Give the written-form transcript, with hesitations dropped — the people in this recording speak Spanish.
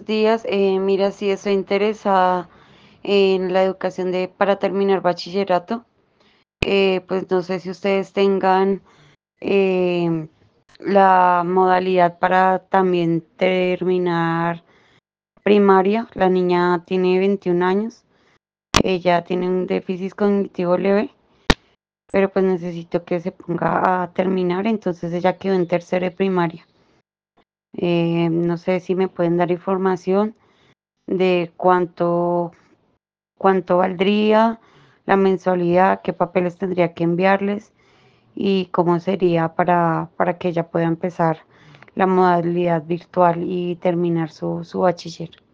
días. Mira, sí estoy interesada en la educación para terminar bachillerato. Pues no sé si ustedes tengan em, la modalidad para también terminar primaria. La niña tiene 21 años. Ella tiene un déficit cognitivo leve, pero pues necesito que se ponga a terminar. Entonces ella quedó en tercero de primaria. No sé si me pueden dar información de cuánto valdría la mensualidad, qué papeles tendría que enviarles y cómo sería para que ella pueda empezar la modalidad virtual y terminar su bachiller.